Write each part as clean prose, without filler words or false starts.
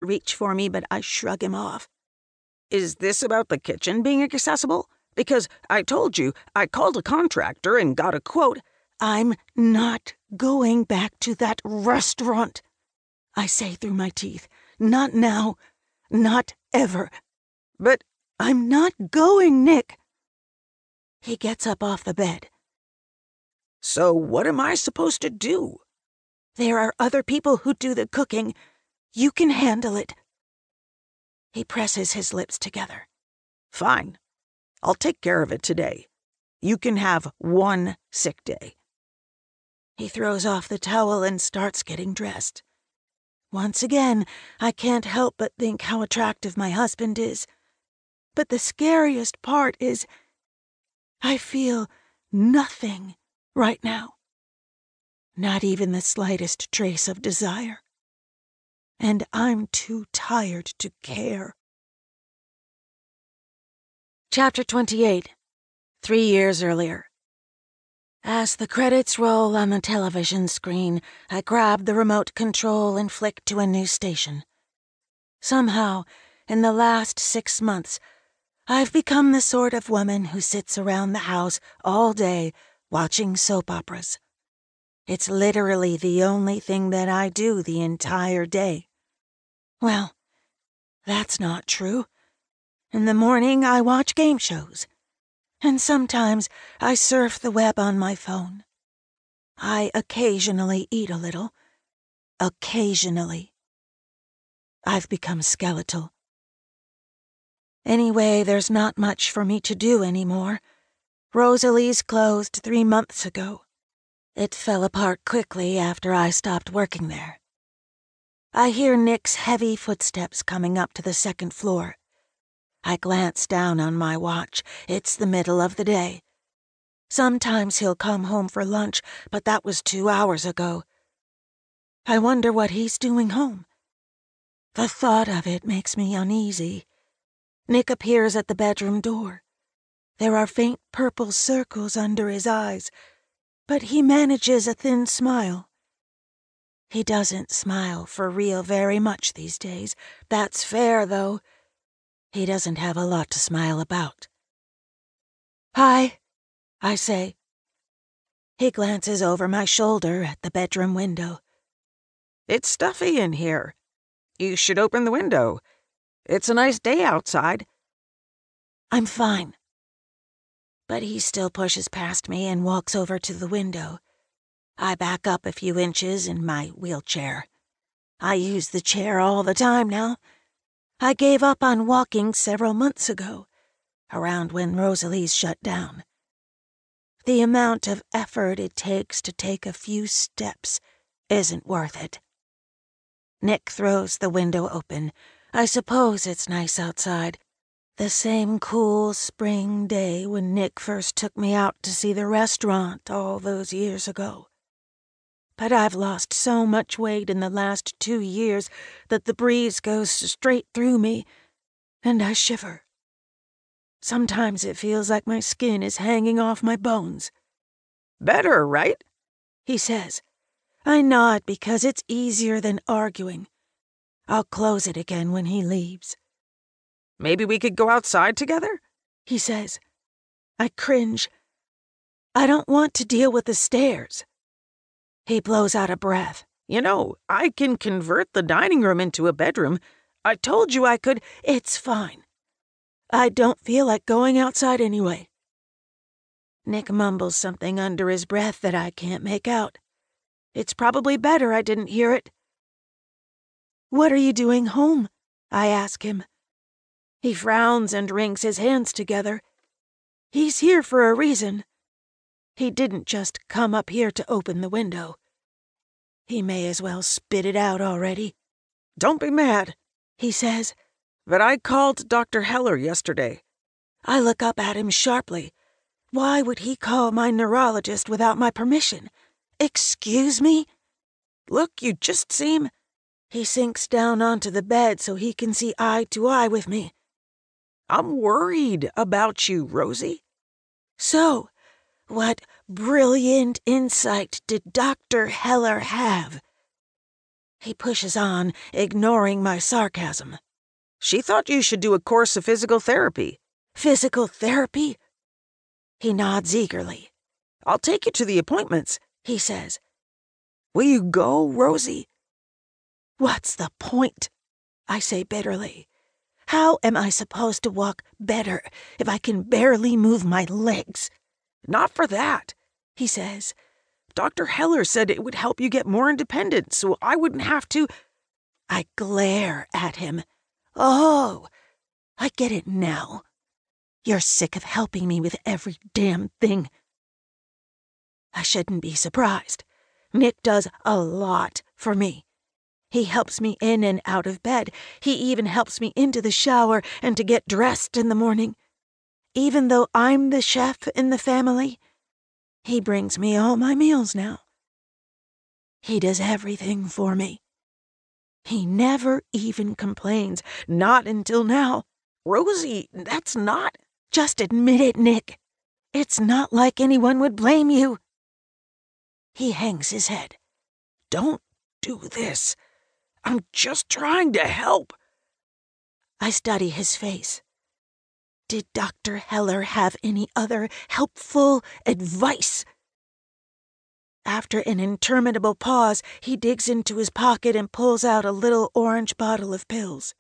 reach for me, but I shrug him off. "Is this about the kitchen being accessible? Because I told you, I called a contractor and got a quote." "I'm not going back to that restaurant," I say through my teeth. "Not now. Not ever." "But I'm not going, Nick." He gets up off the bed. "So what am I supposed to do?" "There are other people who do the cooking. You can handle it." He presses his lips together. "Fine. I'll take care of it today. You can have 1 sick day." He throws off the towel and starts getting dressed. Once again, I can't help but think how attractive my husband is. But the scariest part is I feel nothing right now. Not even the slightest trace of desire. And I'm too tired to care. Chapter 28. 3 years earlier. As the credits roll on the television screen, I grab the remote control and flick to a new station. Somehow, in the last 6 months, I've become the sort of woman who sits around the house all day watching soap operas. It's literally the only thing that I do the entire day. Well, that's not true. In the morning, I watch game shows. And sometimes I surf the web on my phone. I occasionally eat a little. Occasionally. I've become skeletal. Anyway, there's not much for me to do anymore. Rosalie's closed 3 months ago. It fell apart quickly after I stopped working there. I hear Nick's heavy footsteps coming up to the 2nd floor. I glance down on my watch. It's the middle of the day. Sometimes he'll come home for lunch, but that was 2 hours ago. I wonder what he's doing home. The thought of it makes me uneasy. Nick appears at the bedroom door. There are faint purple circles under his eyes, but he manages a thin smile. He doesn't smile for real very much these days. That's fair, though. He doesn't have a lot to smile about. "Hi," I say. He glances over my shoulder at the bedroom window. "It's stuffy in here. You should open the window. It's a nice day outside." I'm fine. But he still pushes past me and walks over to the window. I back up a few inches in my wheelchair. I use the chair all the time now. I gave up on walking several months ago, around when Rosalie's shut down. The amount of effort it takes to take a few steps isn't worth it. Nick throws the window open. I suppose it's nice outside. The same cool spring day when Nick first took me out to see the restaurant all those years ago. But I've lost so much weight in the last 2 years that the breeze goes straight through me, and I shiver. Sometimes it feels like my skin is hanging off my bones. "Better, right?" he says. I nod because it's easier than arguing. I'll close it again when he leaves. "Maybe we could go outside together?" he says. I cringe. I don't want to deal with the stairs. He blows out a breath. "You know, I can convert the dining room into a bedroom. I told you I could." "It's fine. I don't feel like going outside anyway." Nick mumbles something under his breath that I can't make out. It's probably better I didn't hear it. "What are you doing home?" I ask him. He frowns and wrings his hands together. He's here for a reason. He didn't just come up here to open the window. He may as well spit it out already. "Don't be mad," he says, "but I called Dr. Heller yesterday." I look up at him sharply. Why would he call my neurologist without my permission? Excuse me? "Look, you just seem—" He sinks down onto the bed so he can see eye to eye with me. "I'm worried about you, Rosie." So, what brilliant insight did Dr. Heller have? He pushes on, ignoring my sarcasm. She thought you should do a course of physical therapy. Physical therapy? He nods eagerly. I'll take you to the appointments, he says. Will you go, Rosie? What's the point? I say bitterly. How am I supposed to walk better if I can barely move my legs? Not for that, he says. Dr. Heller said it would help you get more independent, so I wouldn't have to. I glare at him. Oh, I get it now. You're sick of helping me with every damn thing. I shouldn't be surprised. Nick does a lot for me. He helps me in and out of bed. He even helps me into the shower and to get dressed in the morning. Even though I'm the chef in the family, he brings me all my meals now. He does everything for me. He never even complains, not until now. Rosie, that's not... Just admit it, Nick. It's not like anyone would blame you. He hangs his head. Don't do this. I'm just trying to help. I study his face. Did Dr. Heller have any other helpful advice? After an interminable pause, he digs into his pocket and pulls out a little orange bottle of pills.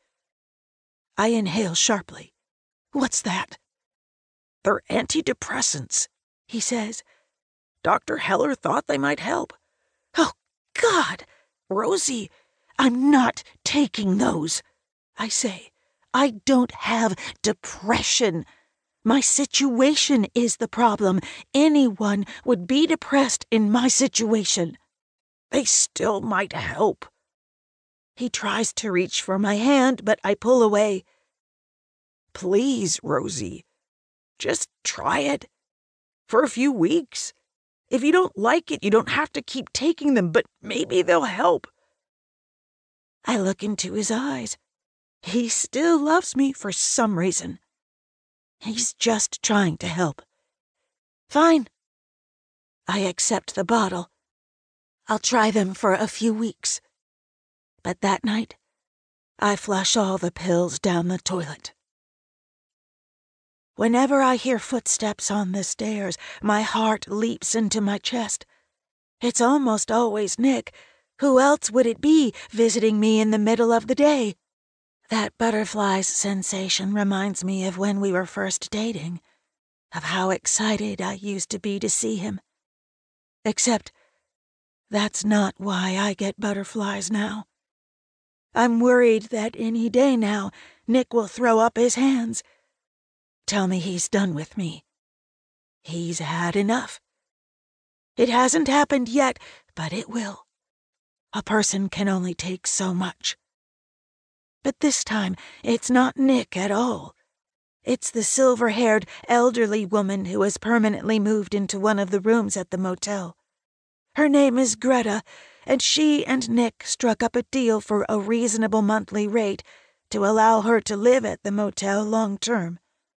I inhale sharply. What's that? They're antidepressants, he says. Dr. Heller thought they might help. Oh, God! Rosie, I'm not taking those, I say. I don't have depression. My situation is the problem. Anyone would be depressed in my situation. They still might help. He tries to reach for my hand, but I pull away. Please, Rosie, just try it. For a few weeks. If you don't like it, you don't have to keep taking them, but maybe they'll help. I look into his eyes. He still loves me for some reason. He's just trying to help. Fine. I accept the bottle. I'll try them for a few weeks. But that night, I flush all the pills down the toilet. Whenever I hear footsteps on the stairs, my heart leaps into my chest. It's almost always Nick. Who else would it be visiting me in the middle of the day? That butterfly's sensation reminds me of when we were first dating, of how excited I used to be to see him. Except that's not why I get butterflies now. I'm worried that any day now, Nick will throw up his hands. Tell me he's done with me. He's had enough. It hasn't happened yet, but it will. A person can only take so much. But this time, it's not Nick at all. It's the silver-haired, elderly woman who has permanently moved into one of the rooms at the motel. Her name is Greta, and she and Nick struck up a deal for a reasonable monthly rate to allow her to live at the motel long-term.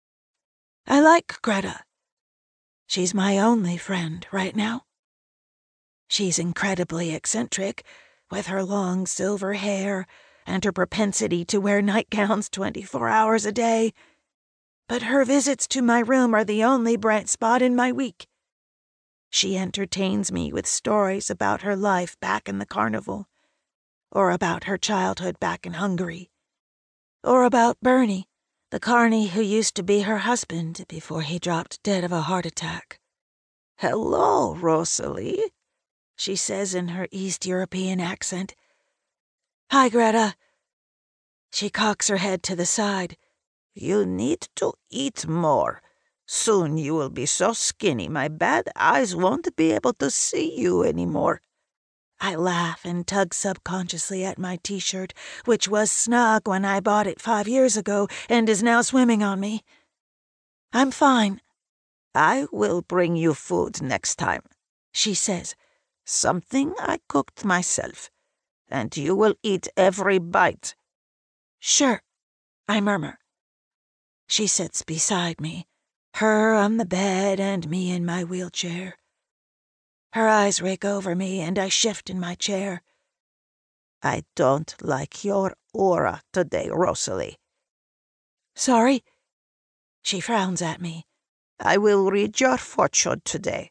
I like Greta. She's my only friend right now. She's incredibly eccentric, with her long silver hair and her propensity to wear nightgowns 24 hours a day. But her visits to my room are the only bright spot in my week. She entertains me with stories about her life back in the carnival, or about her childhood back in Hungary, or about Bernie, the carny who used to be her husband before he dropped dead of a heart attack. Hello, Rosalie, she says in her East European accent. Hi, Greta. She cocks her head to the side. You need to eat more. Soon you will be so skinny my bad eyes won't be able to see you anymore. I laugh and tug subconsciously at my t-shirt, which was snug when I bought it 5 years ago and is now swimming on me. I'm fine. I will bring you food next time, she says. Something I cooked myself, and you will eat every bite. Sure, I murmur. She sits beside me, her on the bed and me in my wheelchair. Her eyes rake over me and I shift in my chair. I don't like your aura today, Rosalie. Sorry? She frowns at me. I will read your fortune today.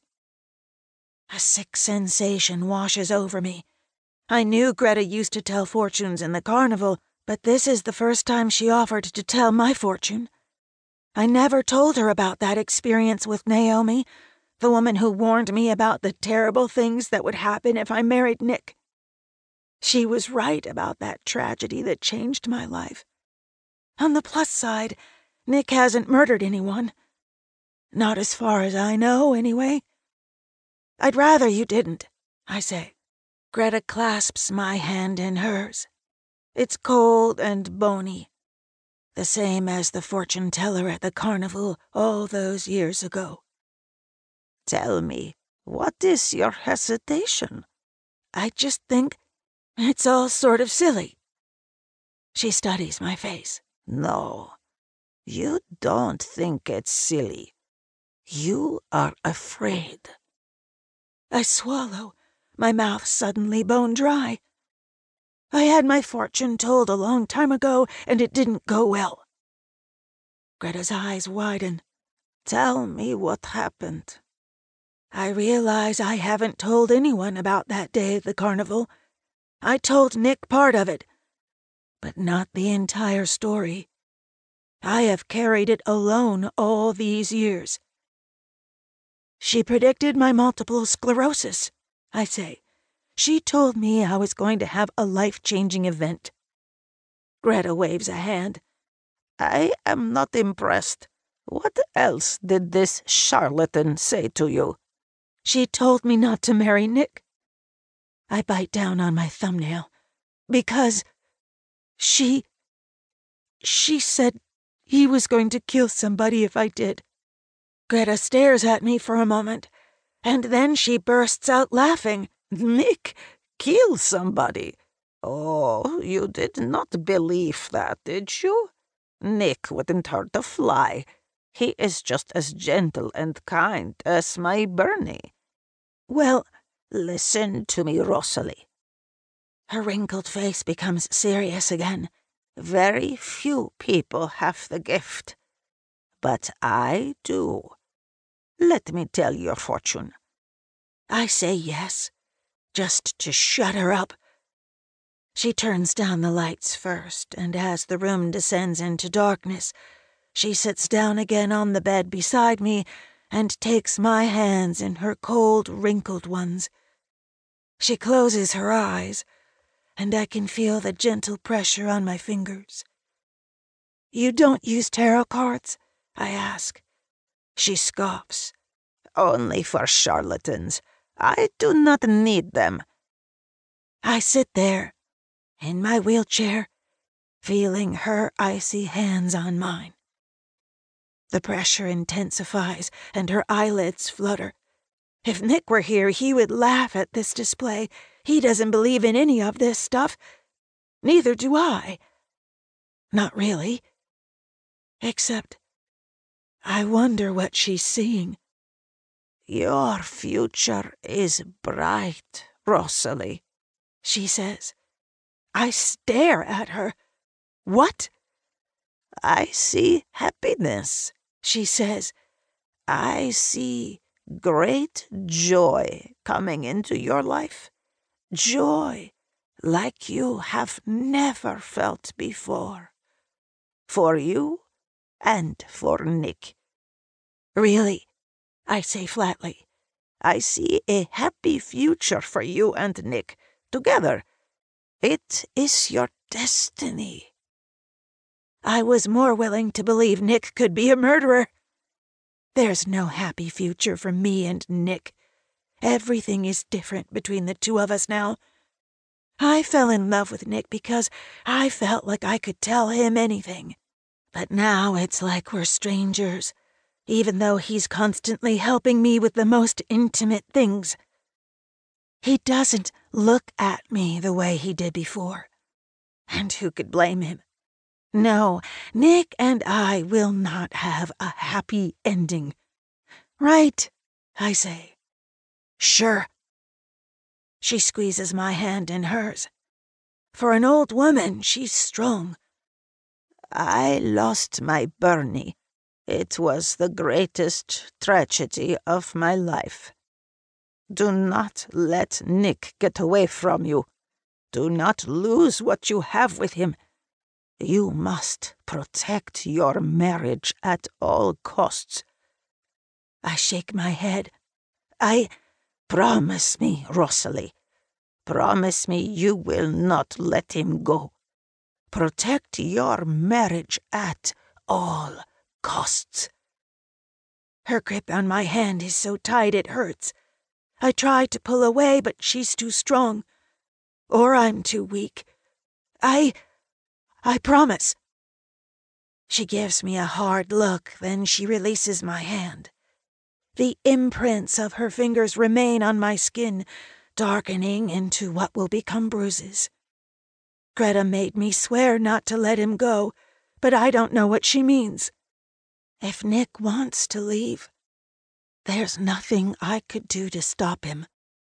A sick sensation washes over me. I knew Greta used to tell fortunes in the carnival, but this is the first time she offered to tell my fortune. I never told her about that experience with Naomi, the woman who warned me about the terrible things that would happen if I married Nick. She was right about that tragedy that changed my life. On the plus side, Nick hasn't murdered anyone. Not as far as I know, anyway. I'd rather you didn't, I say. Greta clasps my hand in hers. It's cold and bony, the same as the fortune teller at the carnival all those years ago. Tell me, what is your hesitation? I just think it's all sort of silly. She studies my face. No, you don't think it's silly. You are afraid. I swallow, my mouth suddenly bone dry. I had my fortune told a long time ago, and it didn't go well. Greta's eyes widen. Tell me what happened. I realize I haven't told anyone about that day at the carnival. I told Nick part of it, but not the entire story. I have carried it alone all these years. She predicted my multiple sclerosis, I say. She told me I was going to have a life-changing event. Greta waves a hand. I am not impressed. What else did this charlatan say to you? She told me not to marry Nick. I bite down on my thumbnail. Because she said he was going to kill somebody if I did. Greta stares at me for a moment, and then she bursts out laughing. Nick, kill somebody. Oh, you did not believe that, did you? Nick wouldn't hurt a fly. He is just as gentle and kind as my Bernie. Well, listen to me, Rosalie. Her wrinkled face becomes serious again. Very few people have the gift, but I do. Let me tell your fortune. I say yes, just to shut her up. She turns down the lights first, and as the room descends into darkness, she sits down again on the bed beside me and takes my hands in her cold, wrinkled ones. She closes her eyes, and I can feel the gentle pressure on my fingers. You don't use tarot cards? I ask. She scoffs. Only for charlatans. I do not need them. I sit there, in my wheelchair, feeling her icy hands on mine. The pressure intensifies, and her eyelids flutter. If Nick were here, he would laugh at this display. He doesn't believe in any of this stuff. Neither do I. Not really. Except, I wonder what she's seeing. Your future is bright, Rosalie, she says. I stare at her. What? I see happiness, she says. I see great joy coming into your life. Joy like you have never felt before. For you and for Nick. Really? I say flatly. I see a happy future for you and Nick, together. It is your destiny. I was more willing to believe Nick could be a murderer. There's no happy future for me and Nick. Everything is different between the two of us now. I fell in love with Nick because I felt like I could tell him anything. But now it's like we're strangers, even though he's constantly helping me with the most intimate things. He doesn't look at me the way he did before. And who could blame him? No, Nick and I will not have a happy ending. Right, I say. Sure. She squeezes my hand in hers. For an old woman, she's strong. I lost my Bernie. It was the greatest tragedy of my life. Do not let Nick get away from you. Do not lose what you have with him. You must protect your marriage at all costs. I shake my head. Promise me, Rosalie. Promise me you will not let him go. Protect your marriage at all costs. Her grip on my hand is so tight it hurts. I try to pull away, but she's too strong. Or I'm too weak. I promise. She gives me a hard look, then she releases my hand. The imprints of her fingers remain on my skin, darkening into what will become bruises. Greta made me swear not to let him go, but I don't know what she means. If Nick wants to leave, there's nothing I could do to stop him.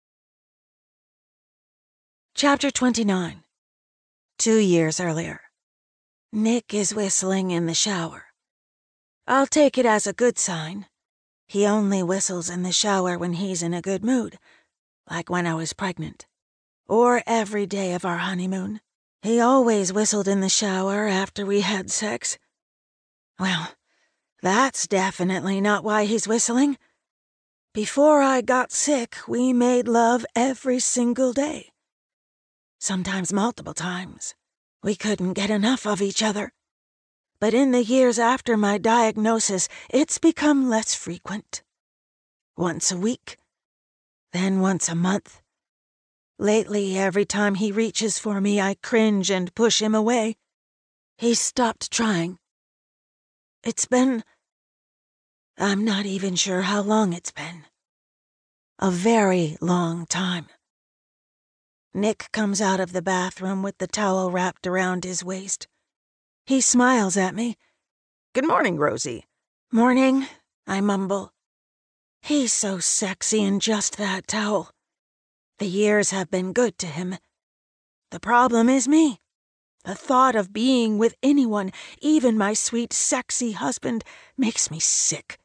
Chapter 29. 2 years earlier. Nick is whistling in the shower. I'll take it as a good sign. He only whistles in the shower when he's in a good mood, like when I was pregnant. Or every day of our honeymoon. He always whistled in the shower after we had sex. Well, that's definitely not why he's whistling. Before I got sick, we made love every single day. Sometimes multiple times. We couldn't get enough of each other. But in the years after my diagnosis, it's become less frequent. Once a week, then once a month. Lately, every time he reaches for me, I cringe and push him away. He's stopped trying. I'm not even sure how long it's been. A very long time. Nick comes out of the bathroom with the towel wrapped around his waist. He smiles at me. Good morning, Rosie. Morning, I mumble. He's so sexy in just that towel. The years have been good to him. The problem is me. The thought of being with anyone, even my sweet, sexy husband, makes me sick.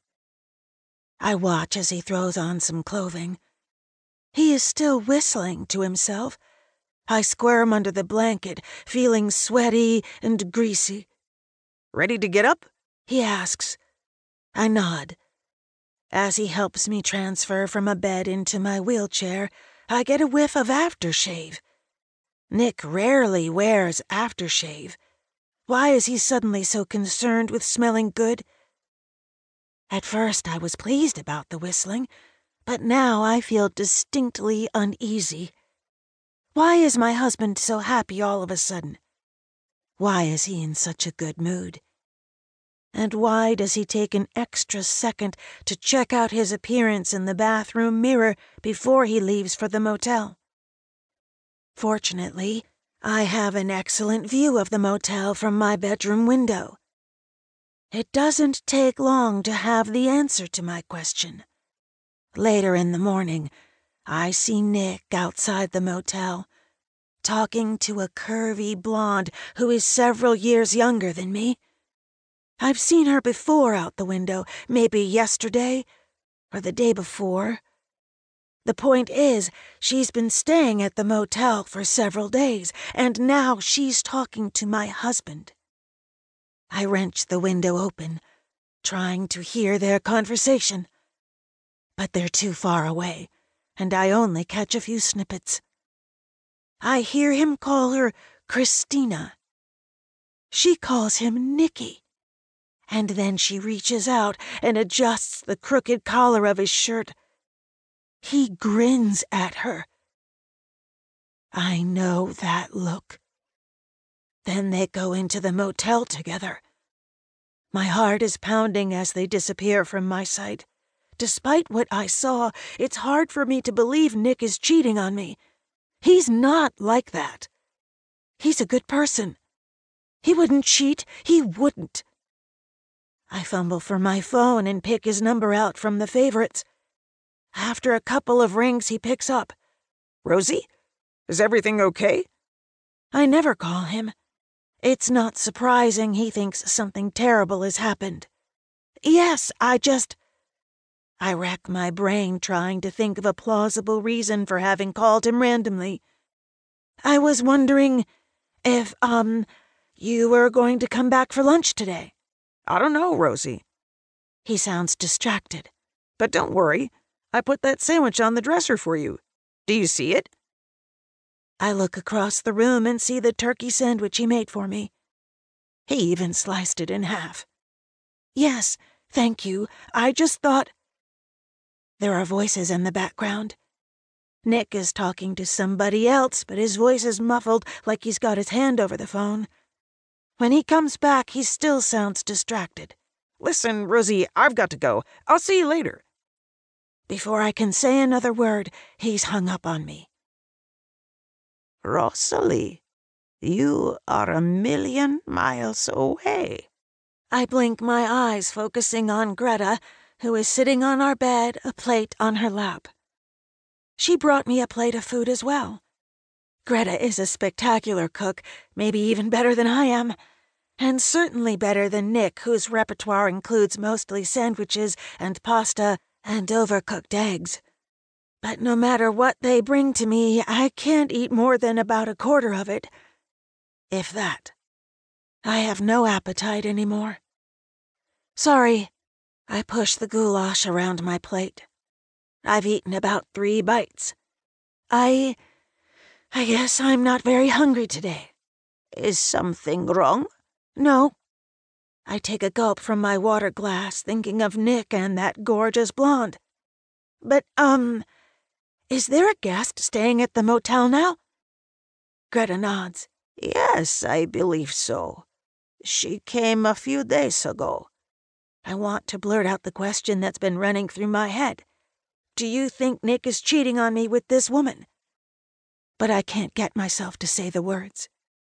I watch as he throws on some clothing. He is still whistling to himself. I squirm under the blanket, feeling sweaty and greasy. Ready to get up? He asks. I nod. As he helps me transfer from a bed into my wheelchair, I get a whiff of aftershave. Nick rarely wears aftershave. Why is he suddenly so concerned with smelling good? At first I was pleased about the whistling, but now I feel distinctly uneasy. Why is my husband so happy all of a sudden? Why is he in such a good mood? And why does he take an extra second to check out his appearance in the bathroom mirror before he leaves for the motel? Fortunately, I have an excellent view of the motel from my bedroom window. It doesn't take long to have the answer to my question. Later in the morning, I see Nick outside the motel, talking to a curvy blonde who is several years younger than me. I've seen her before out the window, maybe yesterday or the day before. The point is, she's been staying at the motel for several days, and now she's talking to my husband. I wrench the window open, trying to hear their conversation. But they're too far away, and I only catch a few snippets. I hear him call her Christina. She calls him Nicky. And then she reaches out and adjusts the crooked collar of his shirt. He grins at her. I know that look. Then they go into the motel together. My heart is pounding as they disappear from my sight. Despite what I saw, it's hard for me to believe Nick is cheating on me. He's not like that. He's a good person. He wouldn't cheat. He wouldn't. I fumble for my phone and pick his number out from the favorites. After a couple of rings, he picks up. Rosie? Is everything okay? I never call him. It's not surprising he thinks something terrible has happened. Yes, I rack my brain trying to think of a plausible reason for having called him randomly. I was wondering if, you were going to come back for lunch today. I don't know, Rosie. He sounds distracted. But don't worry. I put that sandwich on the dresser for you. Do you see it? I look across the room and see the turkey sandwich he made for me. He even sliced it in half. Yes, thank you. I just thought... There are voices in the background. Nick is talking to somebody else, but his voice is muffled like he's got his hand over the phone. When he comes back, he still sounds distracted. Listen, Rosie, I've got to go. I'll see you later. Before I can say another word, he's hung up on me. Rosalie, you are 1,000,000 miles away. I blink my eyes, focusing on Greta, who is sitting on our bed, a plate on her lap. She brought me a plate of food as well. Greta is a spectacular cook, maybe even better than I am, and certainly better than Nick, whose repertoire includes mostly sandwiches and pasta and overcooked eggs. But no matter what they bring to me, I can't eat more than about a quarter of it. If that. I have no appetite anymore. Sorry. I push the goulash around my plate. I've eaten about 3 bites. I guess I'm not very hungry today. Is something wrong? No. I take a gulp from my water glass, thinking of Nick and that gorgeous blonde. But, is there a guest staying at the motel now? Greta nods. Yes, I believe so. She came a few days ago. I want to blurt out the question that's been running through my head. Do you think Nick is cheating on me with this woman? But I can't get myself to say the words.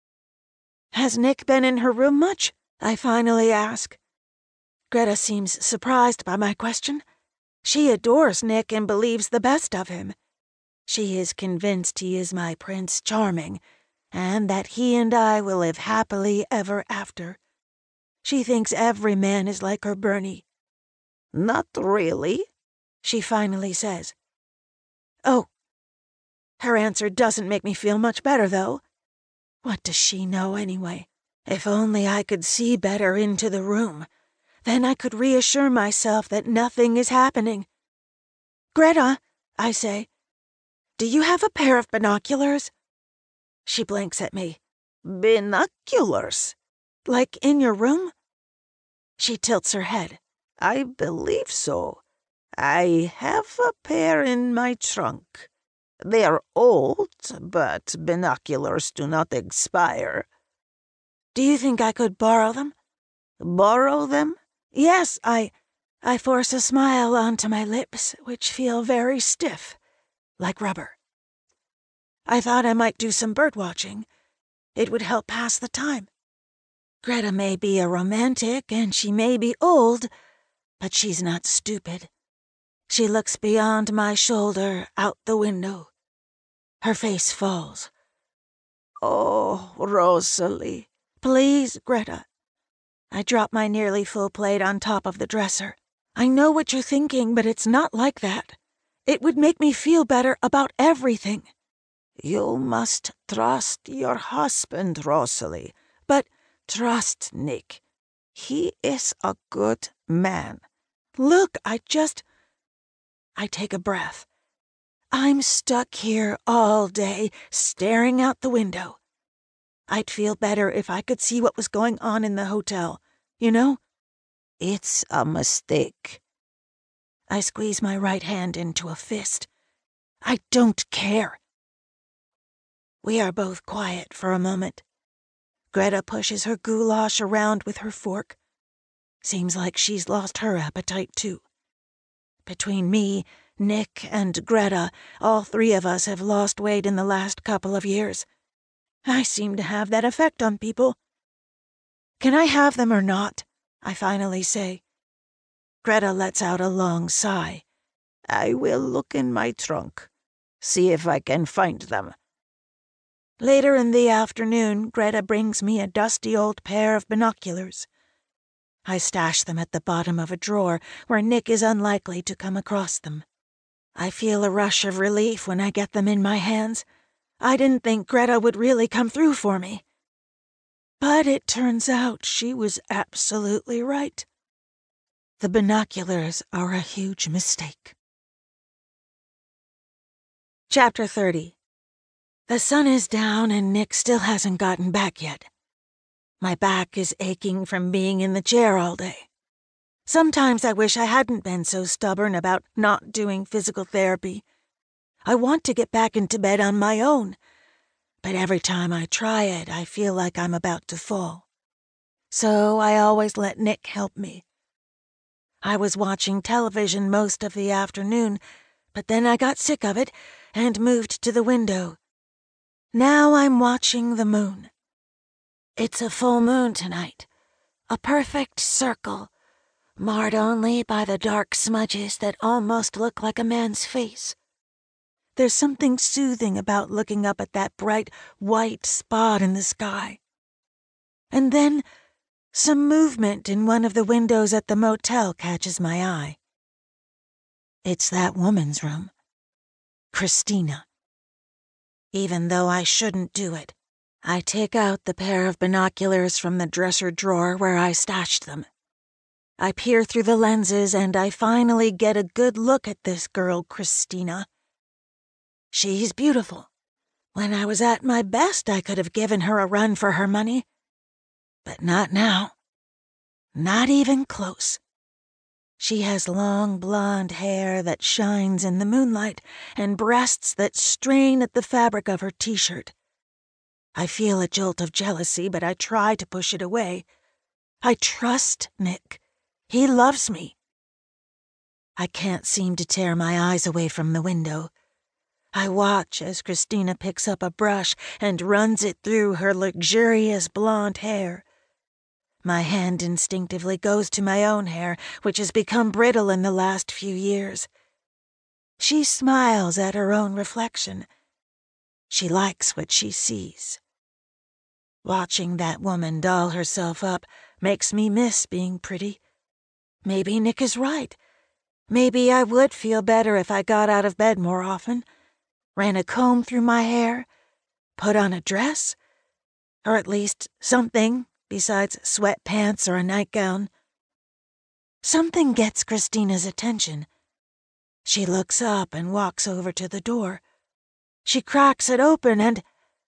Has Nick been in her room much? I finally ask. Greta seems surprised by my question. She adores Nick and believes the best of him. She is convinced he is my Prince Charming, and that he and I will live happily ever after. She thinks every man is like her Bernie. Not really, she finally says. Oh. Her answer doesn't make me feel much better, though. What does she know anyway? If only I could see better into the room. Then I could reassure myself that nothing is happening. Greta, I say, do you have a pair of binoculars? She blinks at me. Binoculars? Like in your room? She tilts her head. I believe so. I have a pair in my trunk. They are old, but binoculars do not expire. Do you think I could borrow them? Borrow them? Yes, I force a smile onto my lips, which feel very stiff, like rubber. I thought I might do some birdwatching. It would help pass the time. Greta may be a romantic, and she may be old, but she's not stupid. She looks beyond my shoulder, out the window. Her face falls. Oh, Rosalie. Please, Greta. I drop my nearly full plate on top of the dresser. I know what you're thinking, but it's not like that. It would make me feel better about everything. You must trust your husband, Rosalie. But trust Nick. He is a good man. Look, I take a breath. I'm stuck here all day, staring out the window. I'd feel better if I could see what was going on in the hotel, you know? It's a mistake. I squeeze my right hand into a fist. I don't care. We are both quiet for a moment. Greta pushes her goulash around with her fork. Seems like she's lost her appetite, too. Between me, Nick, and Greta, all 3 of us have lost weight in the last couple of years. I seem to have that effect on people. Can I have them or not? I finally say. Greta lets out a long sigh. I will look in my trunk. See if I can find them. Later in the afternoon, Greta brings me a dusty old pair of binoculars. I stash them at the bottom of a drawer where Nick is unlikely to come across them. I feel a rush of relief when I get them in my hands. I didn't think Greta would really come through for me. But it turns out she was absolutely right. The binoculars are a huge mistake. Chapter 30. The sun is down and Nick still hasn't gotten back yet. My back is aching from being in the chair all day. Sometimes I wish I hadn't been so stubborn about not doing physical therapy. I want to get back into bed on my own, but every time I try it, I feel like I'm about to fall. So I always let Nick help me. I was watching television most of the afternoon, but then I got sick of it and moved to the window. Now I'm watching the moon. It's a full moon tonight, a perfect circle, marred only by the dark smudges that almost look like a man's face. There's something soothing about looking up at that bright white spot in the sky. And then some movement in one of the windows at the motel catches my eye. It's that woman's room, Christina. Even though I shouldn't do it, I take out the pair of binoculars from the dresser drawer where I stashed them. I peer through the lenses and I finally get a good look at this girl, Christina. She's beautiful. When I was at my best, I could have given her a run for her money. But not now. Not even close. She has long blonde hair that shines in the moonlight and breasts that strain at the fabric of her t-shirt. I feel a jolt of jealousy, but I try to push it away. I trust Nick. He loves me. I can't seem to tear my eyes away from the window. I watch as Christina picks up a brush and runs it through her luxurious blonde hair. My hand instinctively goes to my own hair, which has become brittle in the last few years. She smiles at her own reflection. She likes what she sees. Watching that woman doll herself up makes me miss being pretty. Maybe Nick is right. Maybe I would feel better if I got out of bed more often, ran a comb through my hair, put on a dress, or at least something besides sweatpants or a nightgown. Something gets Christina's attention. She looks up and walks over to the door. She cracks it open and...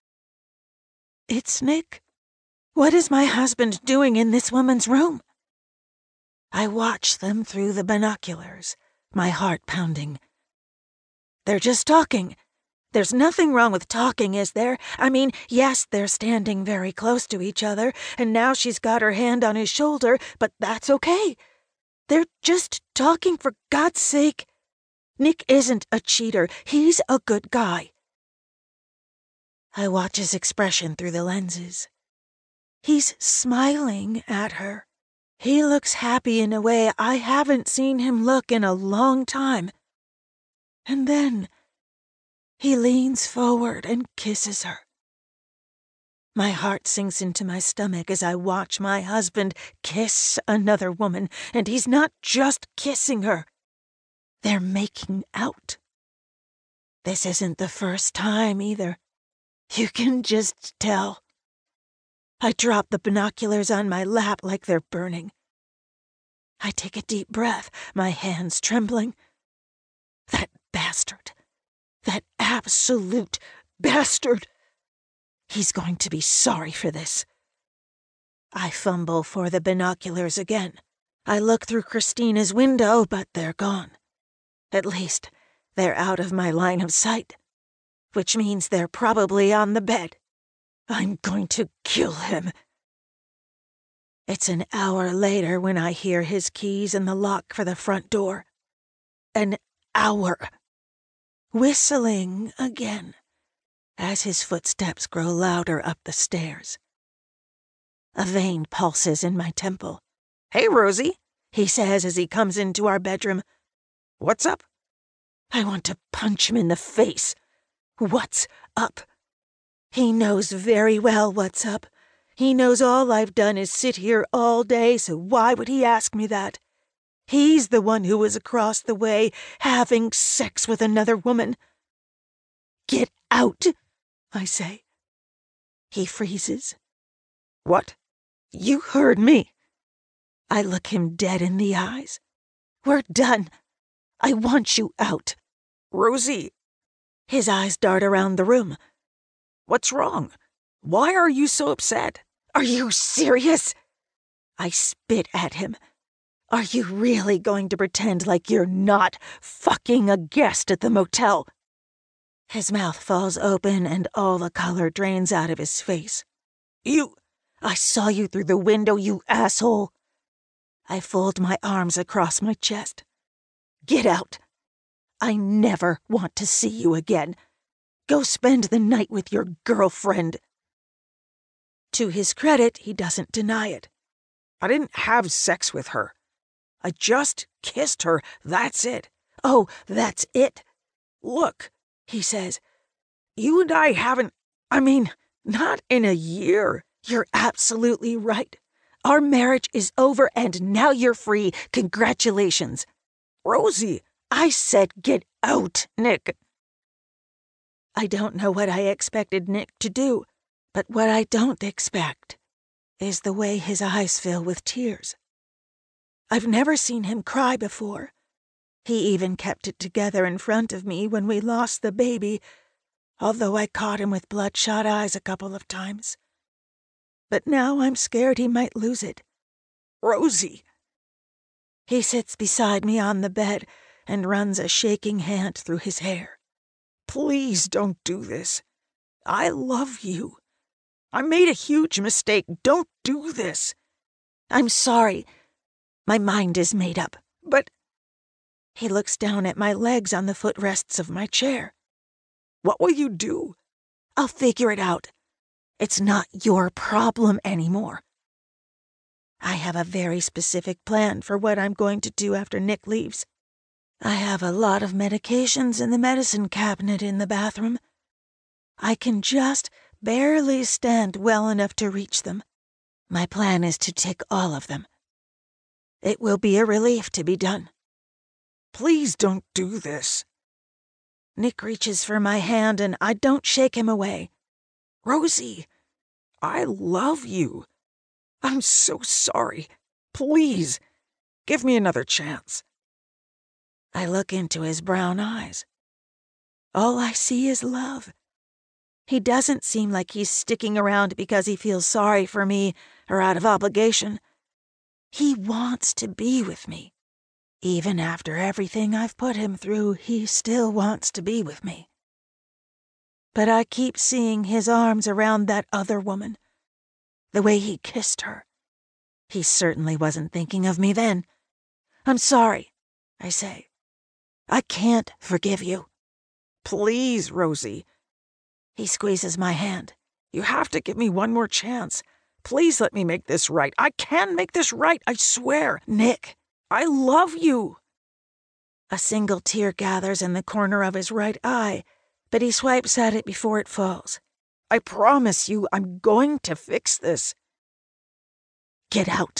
It's Nick. What is my husband doing in this woman's room? I watch them through the binoculars, my heart pounding. They're just talking. There's nothing wrong with talking, is there? I mean, yes, they're standing very close to each other, and now she's got her hand on his shoulder, but that's okay. They're just talking, for God's sake. Nick isn't a cheater. He's a good guy. I watch his expression through the lenses. He's smiling at her. He looks happy in a way I haven't seen him look in a long time. And then he leans forward and kisses her. My heart sinks into my stomach as I watch my husband kiss another woman, and he's not just kissing her. They're making out. This isn't the first time either. You can just tell. I drop the binoculars on my lap like they're burning. I take a deep breath, my hands trembling. That bastard. That absolute bastard. He's going to be sorry for this. I fumble for the binoculars again. I look through Christina's window, but they're gone. At least, they're out of my line of sight, which means they're probably on the bed. I'm going to kill him. It's an hour later when I hear his keys in the lock for the front door. An hour. Whistling again, as his footsteps grow louder up the stairs. A vein pulses in my temple. "Hey, Rosie," he says as he comes into our bedroom. "What's up?" I want to punch him in the face. What's up? He knows very well what's up. He knows all I've done is sit here all day, so why would he ask me that? He's the one who was across the way having sex with another woman. Get out, I say. He freezes. What? You heard me. I look him dead in the eyes. We're done. I want you out. Rosie. His eyes dart around the room. What's wrong? Why are you so upset? Are you serious? I spit at him. Are you really going to pretend like you're not fucking a guest at the motel? His mouth falls open and all the color drains out of his face. I saw you through the window, you asshole. I fold my arms across my chest. Get out. I never want to see you again. Go spend the night with your girlfriend. To his credit, he doesn't deny it. I didn't have sex with her. I just kissed her, that's it. Oh, that's it? Look, he says, you and I haven't, not in a year. You're absolutely right. Our marriage is over and now you're free. Congratulations. Rosie, I said get out, Nick. I don't know what I expected Nick to do, but what I don't expect is the way his eyes fill with tears. I've never seen him cry before. He even kept it together in front of me when we lost the baby, although I caught him with bloodshot eyes a couple of times. But now I'm scared he might lose it. Rosie. He sits beside me on the bed and runs a shaking hand through his hair. Please don't do this. I love you. I made a huge mistake. Don't do this. I'm sorry. My mind is made up. But... He looks down at my legs on the footrests of my chair. What will you do? I'll figure it out. It's not your problem anymore. I have a very specific plan for what I'm going to do after Nick leaves. I have a lot of medications in the medicine cabinet in the bathroom. I can just barely stand well enough to reach them. My plan is to take all of them. It will be a relief to be done. Please don't do this. Nick reaches for my hand and I don't shake him away. Rosie, I love you. I'm so sorry. Please, give me another chance. I look into his brown eyes. All I see is love. He doesn't seem like he's sticking around because he feels sorry for me or out of obligation. He wants to be with me. Even after everything I've put him through, he still wants to be with me. But I keep seeing his arms around that other woman. The way he kissed her. He certainly wasn't thinking of me then. I'm sorry, I say. I can't forgive you. Please, Rosie. He squeezes my hand. You have to give me one more chance. Please let me make this right. I can make this right, I swear. Nick. I love you. A single tear gathers in the corner of his right eye, but he swipes at it before it falls. I promise you, I'm going to fix this. Get out.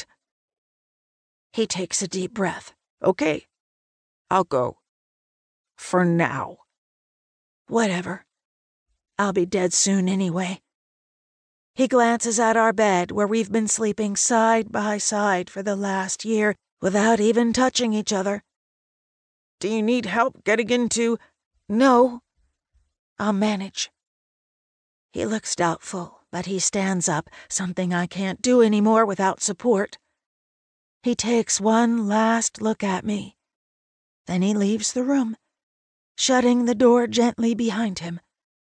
He takes a deep breath. Okay, I'll go. For now. Whatever. I'll be dead soon anyway. He glances at our bed where we've been sleeping side by side for the last year without even touching each other. Do you need help getting into... No. I'll manage. He looks doubtful, but he stands up, something I can't do anymore without support. He takes one last look at me. Then he leaves the room, shutting the door gently behind him.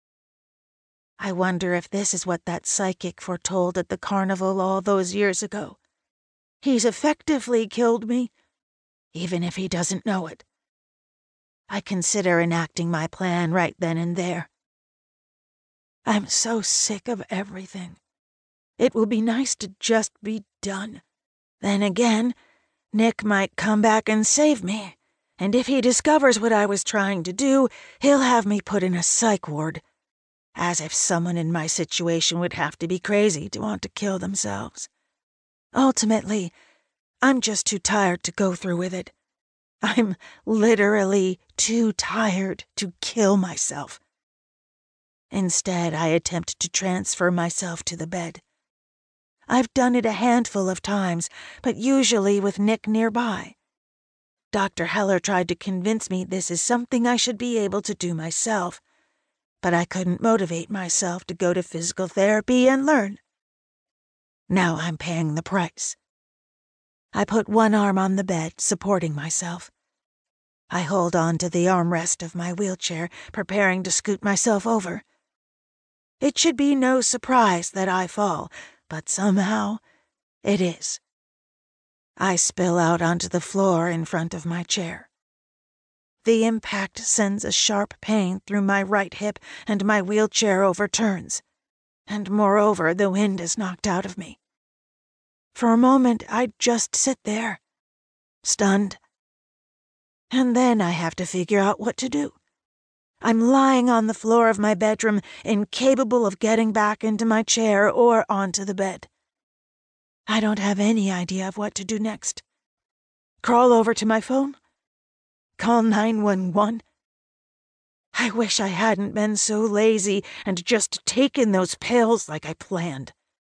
I wonder if this is what that psychic foretold at the carnival all those years ago. He's effectively killed me, even if he doesn't know it. I consider enacting my plan right then and there. I'm so sick of everything. It will be nice to just be done. Then again, Nick might come back and save me, and if he discovers what I was trying to do, he'll have me put in a psych ward. As if someone in my situation would have to be crazy to want to kill themselves. Ultimately, I'm just too tired to go through with it. I'm literally too tired to kill myself. Instead, I attempt to transfer myself to the bed. I've done it a handful of times, but usually with Nick nearby. Dr. Heller tried to convince me this is something I should be able to do myself, but I couldn't motivate myself to go to physical therapy and learn. Now I'm paying the price. I put one arm on the bed, supporting myself. I hold on to the armrest of my wheelchair, preparing to scoot myself over. It should be no surprise that I fall, but somehow it is. I spill out onto the floor in front of my chair. The impact sends a sharp pain through my right hip and my wheelchair overturns. And moreover, the wind is knocked out of me. For a moment, I just sit there, stunned. And then I have to figure out what to do. I'm lying on the floor of my bedroom, incapable of getting back into my chair or onto the bed. I don't have any idea of what to do next. Crawl over to my phone? Call 911? I wish I hadn't been so lazy and just taken those pills like I planned.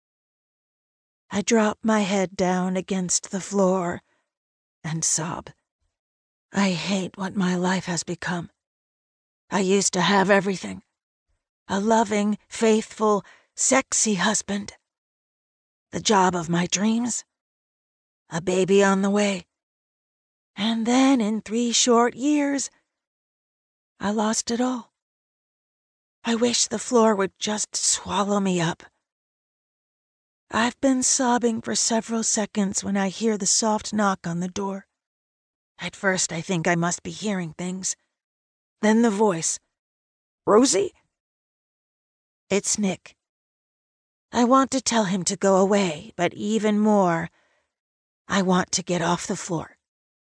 I drop my head down against the floor and sob. I hate what my life has become. I used to have everything. A loving, faithful, sexy husband. The job of my dreams. A baby on the way. And then in 3 short years, I lost it all. I wish the floor would just swallow me up. I've been sobbing for several seconds when I hear the soft knock on the door. At first, I think I must be hearing things. Then the voice. Rosie? It's Nick. I want to tell him to go away, but even more, I want to get off the floor.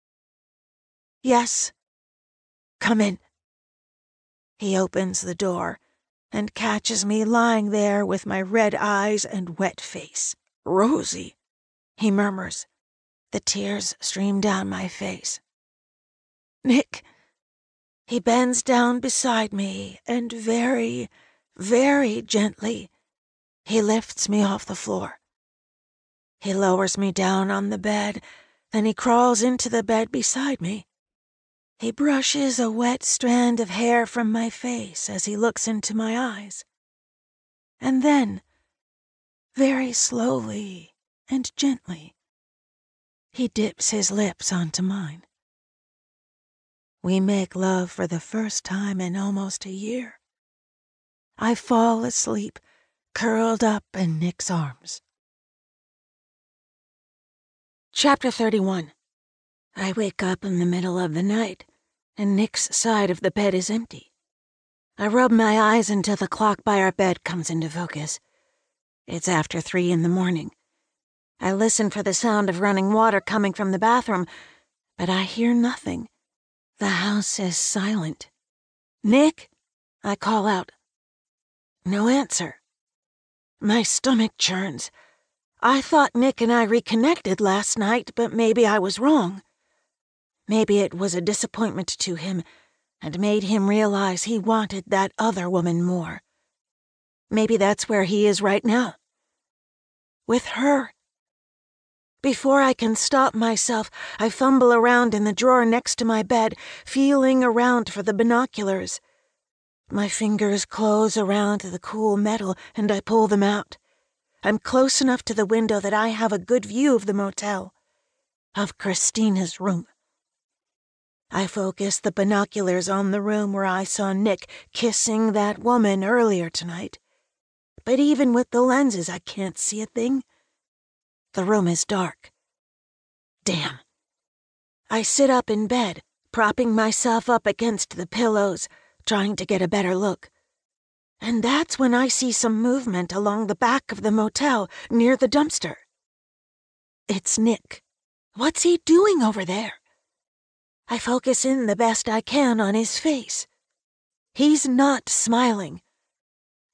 Yes. Come in. He opens the door and catches me lying there with my red eyes and wet face. Rosie, he murmurs. The tears stream down my face. Nick. He bends down beside me and very, very gently, he lifts me off the floor. He lowers me down on the bed, then he crawls into the bed beside me. He brushes a wet strand of hair from my face as he looks into my eyes. And then, very slowly and gently, he dips his lips onto mine. We make love for the first time in almost a year. I fall asleep, curled up in Nick's arms. Chapter 31. I wake up in the middle of the night, and Nick's side of the bed is empty. I rub my eyes until the clock by our bed comes into focus. It's after 3 in the morning. I listen for the sound of running water coming from the bathroom, but I hear nothing. The house is silent. Nick? I call out. No answer. My stomach churns. I thought Nick and I reconnected last night, but maybe I was wrong. Maybe it was a disappointment to him and made him realize he wanted that other woman more. Maybe that's where he is right now. With her. Before I can stop myself, I fumble around in the drawer next to my bed, feeling around for the binoculars. My fingers close around the cool metal and I pull them out. I'm close enough to the window that I have a good view of the motel, of Christina's room. I focus the binoculars on the room where I saw Nick kissing that woman earlier tonight. But even with the lenses, I can't see a thing. The room is dark. Damn. I sit up in bed, propping myself up against the pillows, trying to get a better look. And that's when I see some movement along the back of the motel, near the dumpster. It's Nick. What's he doing over there? I focus in the best I can on his face. He's not smiling.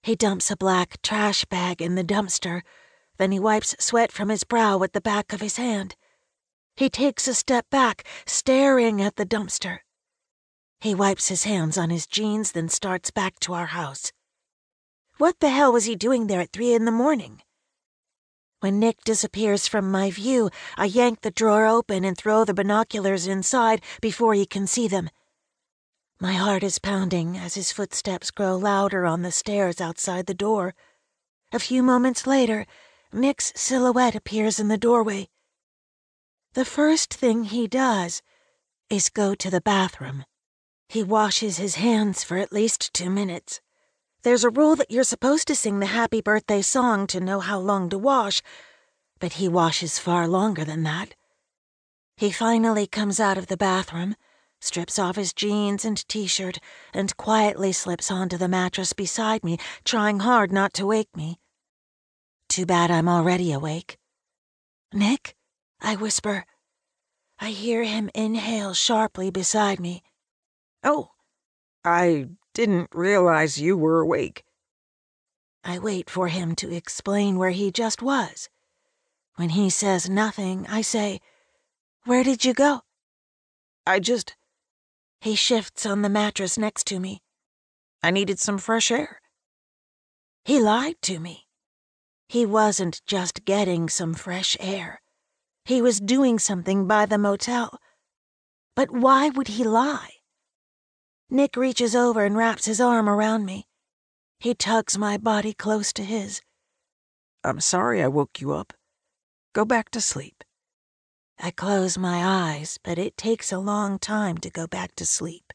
He dumps a black trash bag in the dumpster. Then he wipes sweat from his brow with the back of his hand. He takes a step back, staring at the dumpster. He wipes his hands on his jeans, then starts back to our house. What the hell was he doing there at 3 a.m? When Nick disappears from my view, I yank the drawer open and throw the binoculars inside before he can see them. My heart is pounding as his footsteps grow louder on the stairs outside the door. A few moments later, Nick's silhouette appears in the doorway. The first thing he does is go to the bathroom. He washes his hands for at least 2 minutes. There's a rule that you're supposed to sing the happy birthday song to know how long to wash, but he washes far longer than that. He finally comes out of the bathroom, strips off his jeans and t-shirt, and quietly slips onto the mattress beside me, trying hard not to wake me. Too bad I'm already awake. "Nick?" I whisper. I hear him inhale sharply beside me. "Oh, I didn't realize you were awake." I wait for him to explain where he just was. When he says nothing, I say, "Where did you go?" I just... He shifts on the mattress next to me. I needed some fresh air. He lied to me. He wasn't just getting some fresh air. He was doing something by the motel. But why would he lie? Nick reaches over and wraps his arm around me. He tugs my body close to his. "I'm sorry I woke you up. Go back to sleep." I close my eyes, but it takes a long time to go back to sleep.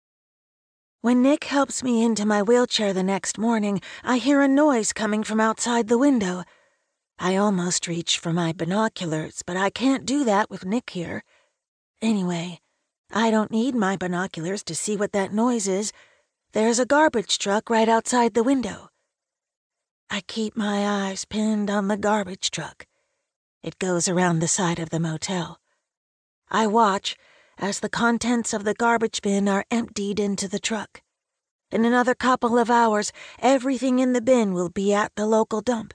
When Nick helps me into my wheelchair the next morning, I hear a noise coming from outside the window. I almost reach for my binoculars, but I can't do that with Nick here. Anyway, I don't need my binoculars to see what that noise is. There's a garbage truck right outside the window. I keep my eyes pinned on the garbage truck. It goes around the side of the motel. I watch as the contents of the garbage bin are emptied into the truck. In another couple of hours, everything in the bin will be at the local dump.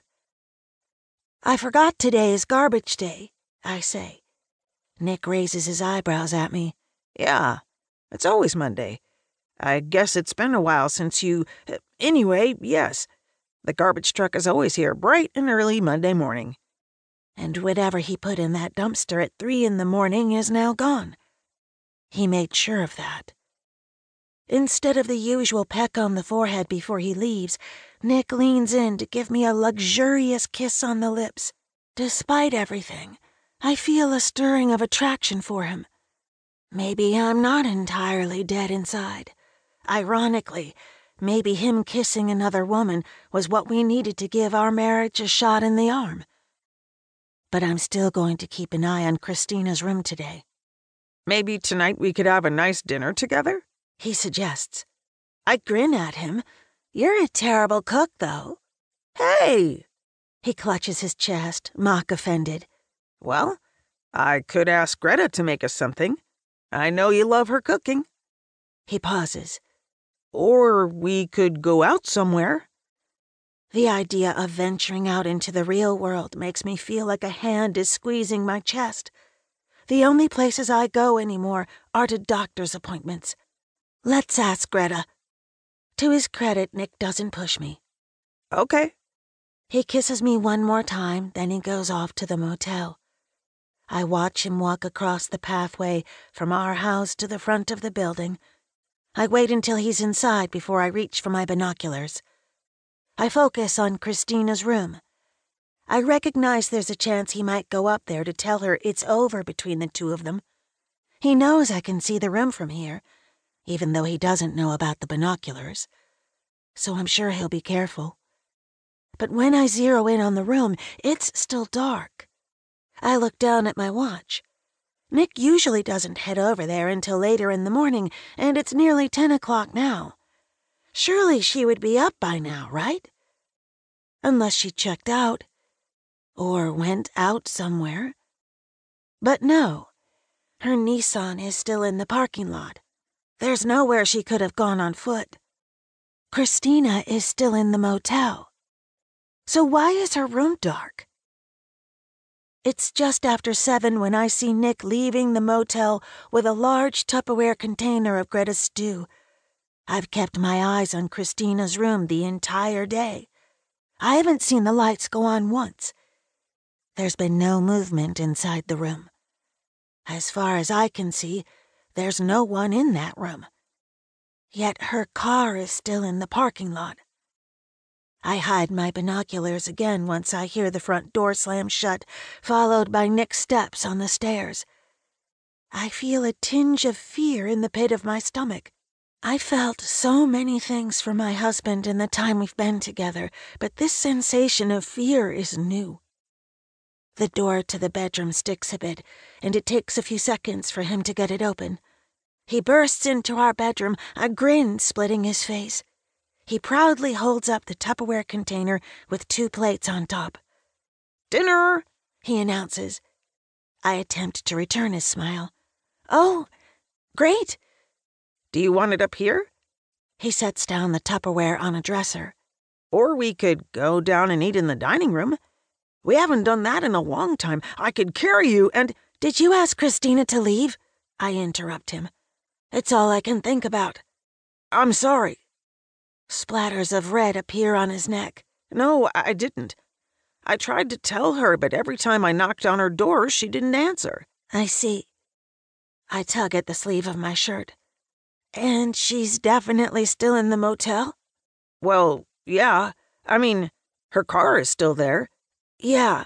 "I forgot today is garbage day," I say. Nick raises his eyebrows at me. "Yeah, it's always Monday. I guess it's been a while since you... Anyway, yes. The garbage truck is always here bright and early Monday morning." And whatever he put in that dumpster at 3 a.m. is now gone. He made sure of that. Instead of the usual peck on the forehead before he leaves, Nick leans in to give me a luxurious kiss on the lips. Despite everything, I feel a stirring of attraction for him. Maybe I'm not entirely dead inside. Ironically, maybe him kissing another woman was what we needed to give our marriage a shot in the arm. But I'm still going to keep an eye on Christina's room today. "Maybe tonight we could have a nice dinner together?" he suggests. I grin at him. "You're a terrible cook, though." "Hey!" He clutches his chest, mock offended. "Well, I could ask Greta to make us something. I know you love her cooking." He pauses. "Or we could go out somewhere." The idea of venturing out into the real world makes me feel like a hand is squeezing my chest. The only places I go anymore are to doctor's appointments. "Let's ask Greta." To his credit, Nick doesn't push me. "Okay." He kisses me one more time, then he goes off to the motel. I watch him walk across the pathway from our house to the front of the building. I wait until he's inside before I reach for my binoculars. I focus on Christina's room. I recognize there's a chance he might go up there to tell her it's over between the two of them. He knows I can see the room from here, even though he doesn't know about the binoculars. So I'm sure he'll be careful. But when I zero in on the room, it's still dark. I look down at my watch. Nick usually doesn't head over there until later in the morning, and it's nearly 10 o'clock now. Surely she would be up by now, right? Unless she checked out. Or went out somewhere. But no, her Nissan is still in the parking lot. There's nowhere she could have gone on foot. Christina is still in the motel. So why is her room dark? It's just after 7 when I see Nick leaving the motel with a large Tupperware container of Greta's stew. I've kept my eyes on Christina's room the entire day. I haven't seen the lights go on once. There's been no movement inside the room. As far as I can see, there's no one in that room. Yet her car is still in the parking lot. I hide my binoculars again once I hear the front door slam shut, followed by Nick's steps on the stairs. I feel a tinge of fear in the pit of my stomach. I felt so many things for my husband in the time we've been together, but this sensation of fear is new. The door to the bedroom sticks a bit, and it takes a few seconds for him to get it open. He bursts into our bedroom, a grin splitting his face. He proudly holds up the Tupperware container with 2 plates on top. "Dinner," he announces. I attempt to return his smile. "Oh, great." "Do you want it up here?" He sets down the Tupperware on a dresser. "Or we could go down and eat in the dining room. We haven't done that in a long time. I could carry you and—" "Did you ask Christina to leave?" I interrupt him. "It's all I can think about." "I'm sorry." Splatters of red appear on his neck. "No, I didn't. I tried to tell her, but every time I knocked on her door, she didn't answer." "I see." I tug at the sleeve of my shirt. "And she's definitely still in the motel?" "Well, yeah. I mean, her car is still there." "Yeah."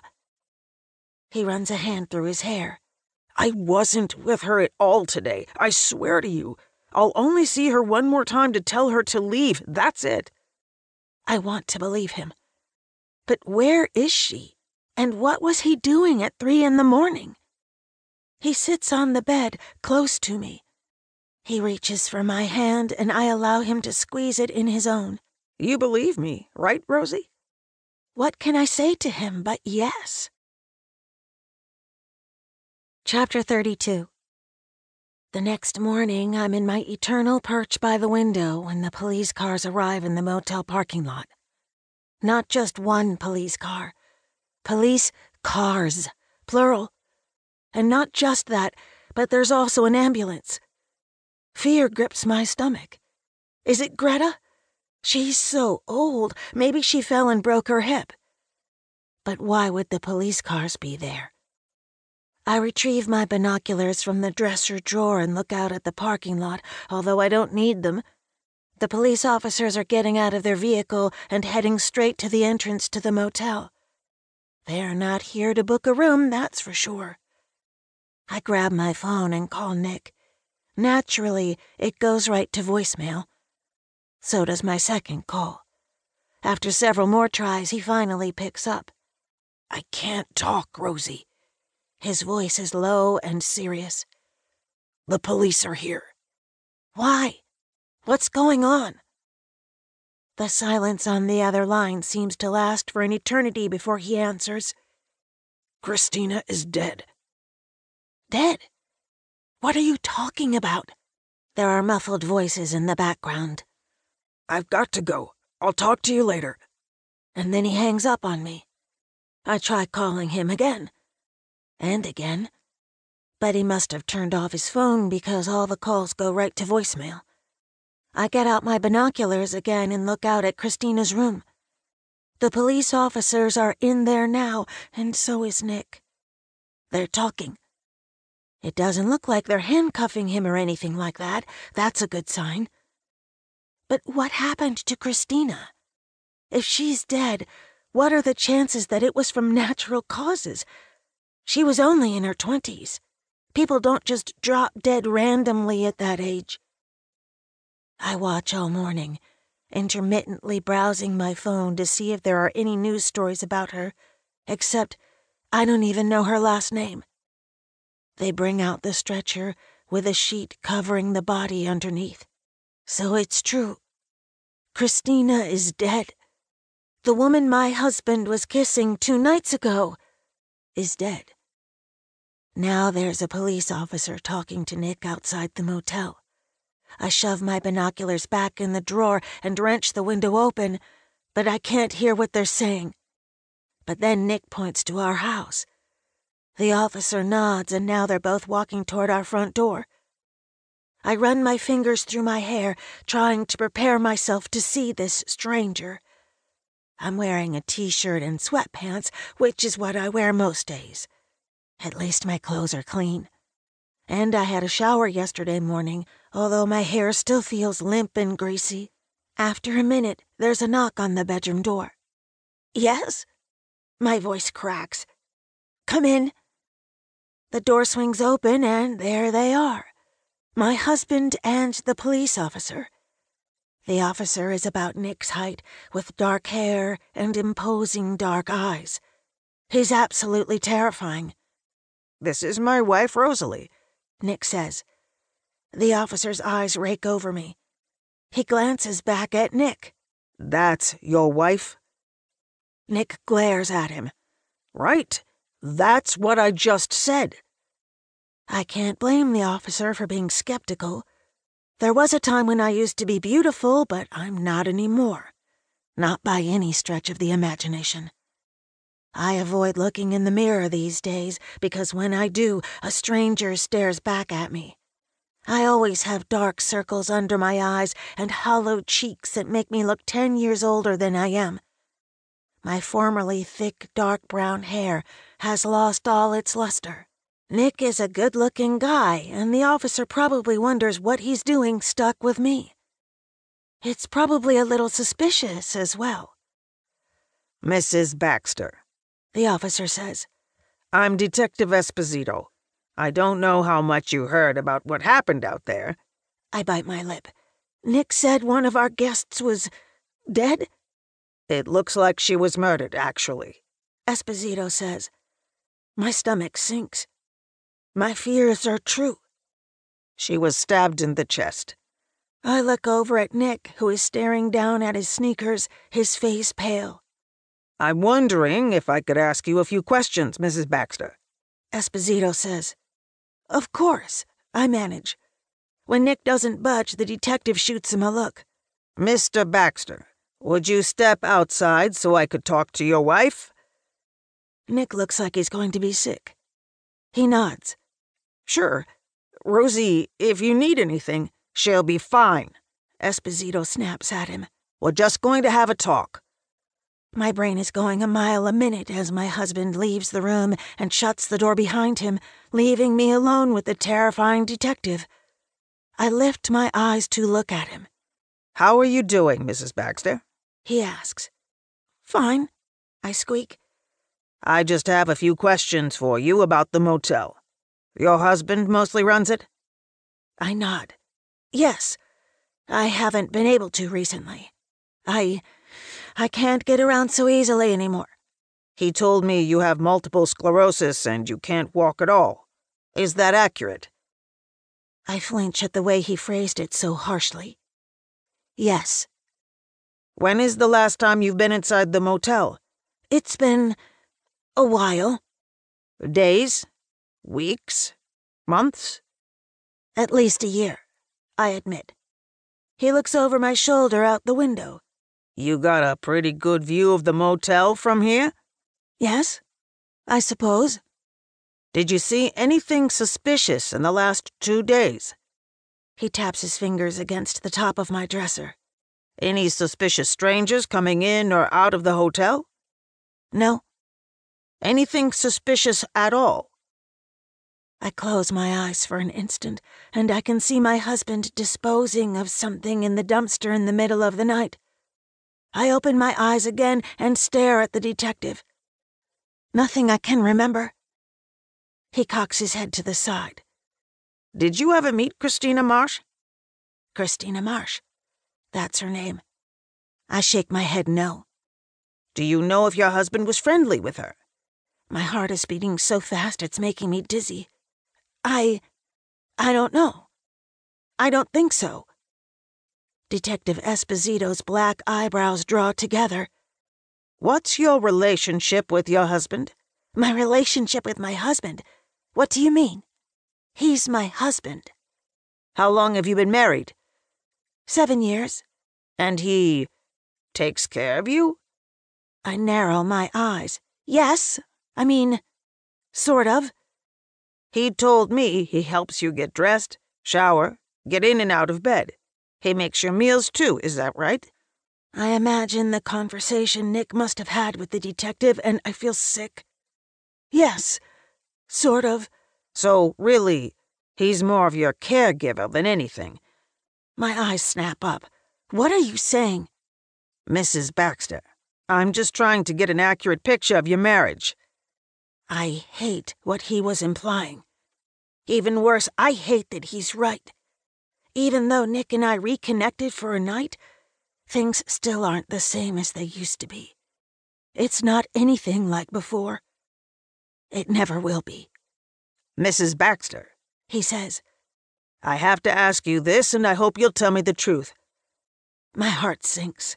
He runs a hand through his hair. "I wasn't with her at all today. I swear to you. I'll only see her one more time to tell her to leave. That's it." I want to believe him. But where is she? And what was he doing at 3 a.m? He sits on the bed, close to me. He reaches for my hand, and I allow him to squeeze it in his own. You believe me, right, Rosie? What can I say to him but yes? Chapter 32. The next morning, I'm in my eternal perch by the window when the police cars arrive in the motel parking lot. Not just one police car. Police cars, plural. And not just that, but there's also an ambulance. Fear grips my stomach. Is it Greta? She's so old, maybe she fell and broke her hip. But why would the police cars be there? I retrieve my binoculars from the dresser drawer and look out at the parking lot, although I don't need them. The police officers are getting out of their vehicle and heading straight to the entrance to the motel. They're not here to book a room, that's for sure. I grab my phone and call Nick. Naturally, it goes right to voicemail. So does my second call. After several more tries, he finally picks up. "I can't talk, Rosie." His voice is low and serious. "The police are here." "Why? What's going on?" The silence on the other line seems to last for an eternity before he answers. "Christina is dead." "Dead? What are you talking about?" There are muffled voices in the background. "I've got to go. I'll talk to you later." And then he hangs up on me. I try calling him again. And again. But he must have turned off his phone because all the calls go right to voicemail. I get out my binoculars again and look out at Christina's room. The police officers are in there now, and so is Nick. They're talking. It doesn't look like they're handcuffing him or anything like that. That's a good sign. But what happened to Christina? If she's dead, what are the chances that it was from natural causes? She was only in her 20s. People don't just drop dead randomly at that age. I watch all morning, intermittently browsing my phone to see if there are any news stories about her, except I don't even know her last name. They bring out the stretcher with a sheet covering the body underneath. So it's true. Christina is dead. The woman my husband was kissing 2 nights ago is dead. Now there's a police officer talking to Nick outside the motel. I shove my binoculars back in the drawer and wrench the window open, but I can't hear what they're saying. But then Nick points to our house. The officer nods, and now they're both walking toward our front door. I run my fingers through my hair, trying to prepare myself to see this stranger. I'm wearing a t-shirt and sweatpants, which is what I wear most days. At least my clothes are clean. And I had a shower yesterday morning, although my hair still feels limp and greasy. After a minute, there's a knock on the bedroom door. "Yes?" My voice cracks. "Come in." The door swings open, and there they are. My husband and the police officer. The officer is about Nick's height, with dark hair and imposing dark eyes. He's absolutely terrifying. "This is my wife, Rosalie," Nick says. The officer's eyes rake over me. He glances back at Nick. "That's your wife?" Nick glares at him. "Right. That's what I just said." I can't blame the officer for being skeptical. There was a time when I used to be beautiful, but I'm not anymore. Not by any stretch of the imagination. I avoid looking in the mirror these days because when I do, a stranger stares back at me. I always have dark circles under my eyes and hollow cheeks that make me look 10 years older than I am. My formerly thick, dark brown hair has lost all its luster. Nick is a good-looking guy, and the officer probably wonders what he's doing stuck with me. It's probably a little suspicious as well. "Mrs. Baxter," the officer says. "I'm Detective Esposito. I don't know how much you heard about what happened out there." I bite my lip. Nick said one of our guests was dead? "It looks like she was murdered, actually," Esposito says. My stomach sinks. My fears are true. "She was stabbed in the chest." I look over at Nick, who is staring down at his sneakers, his face pale. "I'm wondering if I could ask you a few questions, Mrs. Baxter." Esposito says. Of course, I manage. When Nick doesn't budge, the detective shoots him a look. "Mr. Baxter, would you step outside so I could talk to your wife?" Nick looks like he's going to be sick. He nods. "Sure. Rosie, if you need anything, she'll be fine." Esposito snaps at him. "We're just going to have a talk." My brain is going a mile a minute as my husband leaves the room and shuts the door behind him, leaving me alone with the terrifying detective. I lift my eyes to look at him. "How are you doing, Mrs. Baxter?" he asks. "Fine," I squeak. "I just have a few questions for you about the motel. Your husband mostly runs it?" I nod. Yes. I haven't been able to recently. I can't get around so easily anymore. He told me you have multiple sclerosis and you can't walk at all. Is that accurate? I flinch at the way he phrased it so harshly. Yes. When is the last time you've been inside the motel? It's been a while. Days? Weeks? Months? At least a year, I admit. He looks over my shoulder out the window. You got a pretty good view of the motel from here? Yes, I suppose. Did you see anything suspicious in the last 2 days? He taps his fingers against the top of my dresser. Any suspicious strangers coming in or out of the hotel? No. Anything suspicious at all? I close my eyes for an instant, and I can see my husband disposing of something in the dumpster in the middle of the night. I open my eyes again and stare at the detective. Nothing I can remember. He cocks his head to the side. Did you ever meet Christina Marsh? Christina Marsh. That's her name. I shake my head no. Do you know if your husband was friendly with her? My heart is beating so fast it's making me dizzy. I don't know. I don't think so. Detective Esposito's black eyebrows draw together. What's your relationship with your husband? My relationship with my husband? What do you mean? He's my husband. How long have you been married? 7 years. And he takes care of you? I narrow my eyes. Yes, I mean, sort of. He told me he helps you get dressed, shower, get in and out of bed. He makes your meals too, is that right? I imagine the conversation Nick must have had with the detective, and I feel sick. Yes, sort of. So, really, he's more of your caregiver than anything. My eyes snap up. What are you saying? Mrs. Baxter, I'm just trying to get an accurate picture of your marriage. I hate what he was implying. Even worse, I hate that he's right. Even though Nick and I reconnected for a night, things still aren't the same as they used to be. It's not anything like before. It never will be. Mrs. Baxter, He says. I have to ask you this, and I hope you'll tell me the truth. My heart sinks.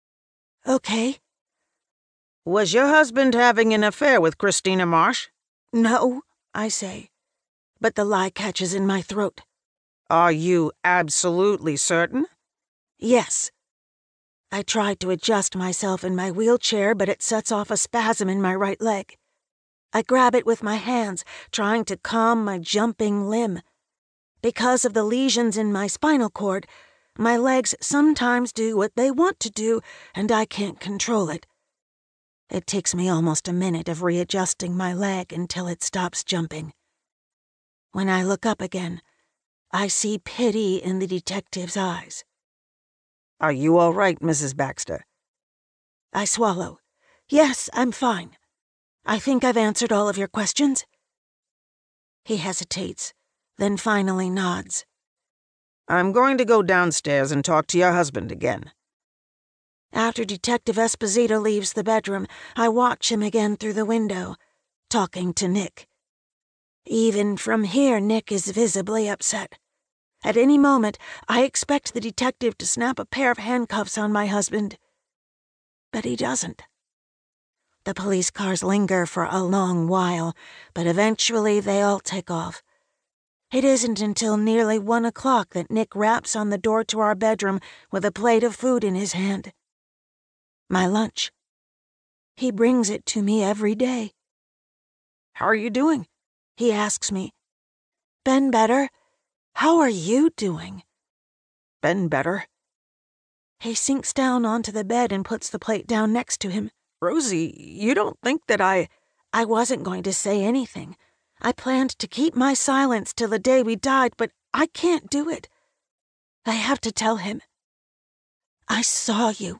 Okay. Was your husband having an affair with Christina Marsh? No, I say, but the lie catches in my throat. Are you absolutely certain? Yes. I try to adjust myself in my wheelchair, but it sets off a spasm in my right leg. I grab it with my hands, trying to calm my jumping limb. Because of the lesions in my spinal cord, my legs sometimes do what they want to do, and I can't control it. It takes me almost a minute of readjusting my leg until it stops jumping. When I look up again, I see pity in the detective's eyes. Are you all right, Mrs. Baxter? I swallow. Yes, I'm fine. I think I've answered all of your questions. He hesitates, then finally nods. I'm going to go downstairs and talk to your husband again. After Detective Esposito leaves the bedroom, I watch him again through the window, talking to Nick. Even from here, Nick is visibly upset. At any moment, I expect the detective to snap a pair of handcuffs on my husband. But he doesn't. The police cars linger for a long while, but eventually they all take off. It isn't until nearly 1 o'clock that Nick raps on the door to our bedroom with a plate of food in his hand. My lunch. He brings it to me every day. How are you doing? He asks me. Been better. How are you doing? Been better. He sinks down onto the bed and puts the plate down next to him. Rosie, you don't think that I wasn't going to say anything. I planned to keep my silence till the day we died, but I can't do it. I have to tell him. I saw you.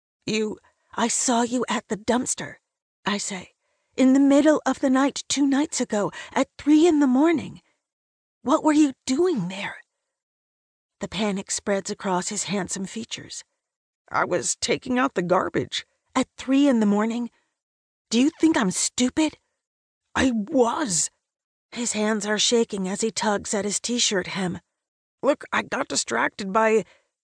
I saw you at the dumpster, I say, in the middle of the night 2 nights ago at 3 a.m. What were you doing there? The panic spreads across his handsome features. I was taking out the garbage. At 3 a.m? Do you think I'm stupid? I was. His hands are shaking as he tugs at his t-shirt hem. Look, I got distracted by,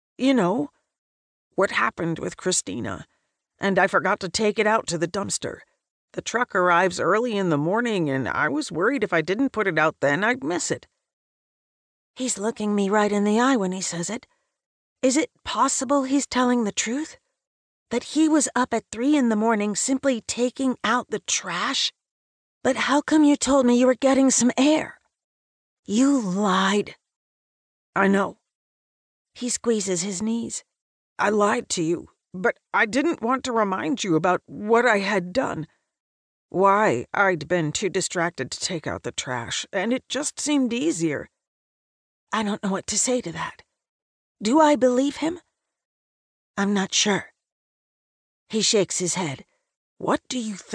what happened with Christina, and I forgot to take it out to the dumpster. The truck arrives early in the morning, and I was worried if I didn't put it out then, I'd miss it. He's looking me right in the eye when he says it. Is it possible he's telling the truth? That he was up at 3 a.m. simply taking out the trash? But how come you told me you were getting some air? You lied. I know. He squeezes his knees. I lied to you, but I didn't want to remind you about what I had done. Why, I'd been too distracted to take out the trash, and it just seemed easier. I don't know what to say to that. Do I believe him? I'm not sure. He shakes his head. What do you think?